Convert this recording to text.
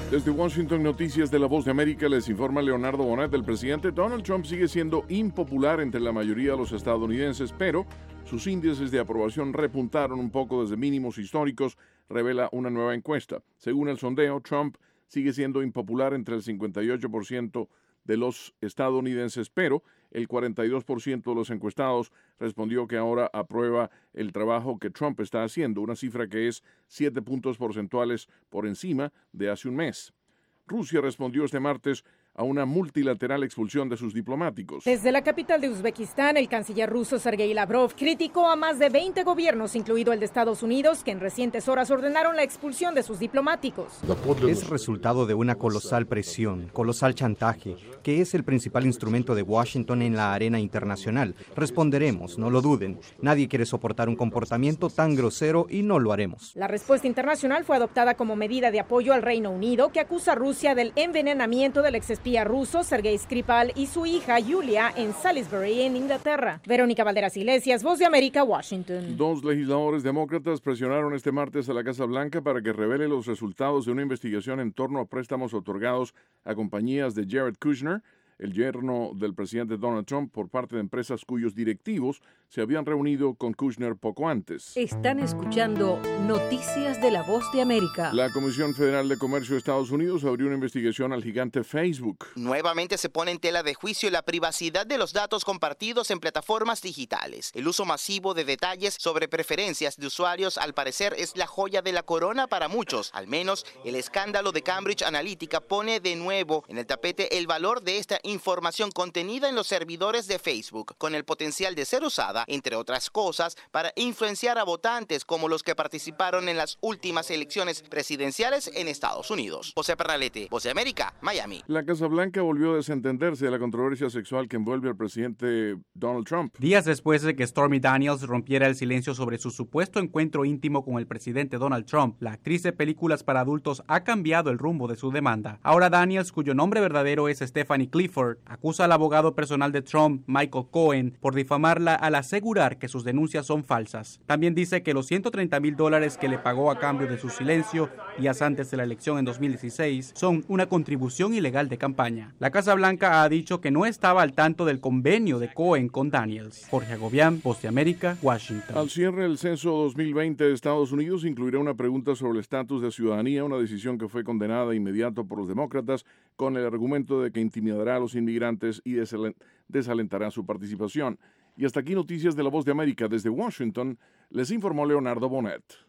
Desde Washington, Noticias de la Voz de América, les informa Leonardo Bonet. El presidente Donald Trump sigue siendo impopular entre la mayoría de los estadounidenses, pero sus índices de aprobación repuntaron un poco desde mínimos históricos, revela una nueva encuesta. Según el sondeo, Trump sigue siendo impopular entre el 58% de los estadounidenses, pero el 42% de los encuestados respondió que ahora aprueba el trabajo que Trump está haciendo, una cifra que es 7 puntos porcentuales por encima de hace un mes. Rusia respondió este martes a una multilateral expulsión de sus diplomáticos. Desde la capital de Uzbekistán, el canciller ruso Sergei Lavrov criticó a más de 20 gobiernos, incluido el de Estados Unidos, que en recientes horas ordenaron la expulsión de sus diplomáticos. Es resultado de una colosal presión, colosal chantaje, que es el principal instrumento de Washington en la arena internacional. Responderemos, no lo duden. Nadie quiere soportar un comportamiento tan grosero y no lo haremos. La respuesta internacional fue adoptada como medida de apoyo al Reino Unido, que acusa a Rusia del envenenamiento del exespía ruso Sergei Skripal y su hija Yulia en Salisbury, en Inglaterra. Verónica Valderas Iglesias, Voz de América, Washington. Dos legisladores demócratas presionaron este martes a la Casa Blanca para que revele los resultados de una investigación en torno a préstamos otorgados a compañías de Jared Kushner, el yerno del presidente Donald Trump, por parte de empresas cuyos directivos se habían reunido con Kushner poco antes. Están escuchando Noticias de la Voz de América. La Comisión Federal de Comercio de Estados Unidos abrió una investigación al gigante Facebook. Nuevamente se pone en tela de juicio la privacidad de los datos compartidos en plataformas digitales. El uso masivo de detalles sobre preferencias de usuarios al parecer es la joya de la corona para muchos. Al menos el escándalo de Cambridge Analytica pone de nuevo en el tapete el valor de esta información contenida en los servidores de Facebook, con el potencial de ser usada, entre otras cosas, para influenciar a votantes como los que participaron en las últimas elecciones presidenciales en Estados Unidos. José Pernalete, Voz de América, Miami. La Casa Blanca volvió a desentenderse de la controversia sexual que envuelve al presidente Donald Trump. Días después de que Stormy Daniels rompiera el silencio sobre su supuesto encuentro íntimo con el presidente Donald Trump, la actriz de películas para adultos ha cambiado el rumbo de su demanda. Ahora Daniels, cuyo nombre verdadero es Stephanie Clifford, acusa al abogado personal de Trump, Michael Cohen, por difamarla al asegurar que sus denuncias son falsas. También dice que los $130,000 que le pagó a cambio de su silencio días antes de la elección en 2016 son una contribución ilegal de campaña. La Casa Blanca ha dicho que no estaba al tanto del convenio de Cohen con Daniels. Jorge Agobián, Voz de América, Washington. Al cierre del censo 2020 de Estados Unidos incluirá una pregunta sobre el estatus de ciudadanía, una decisión que fue condenada de inmediato por los demócratas con el argumento de que intimidará a los inmigrantes y desalentará su participación. Y hasta aquí Noticias de la Voz de América. Desde Washington les informó Leonardo Bonet.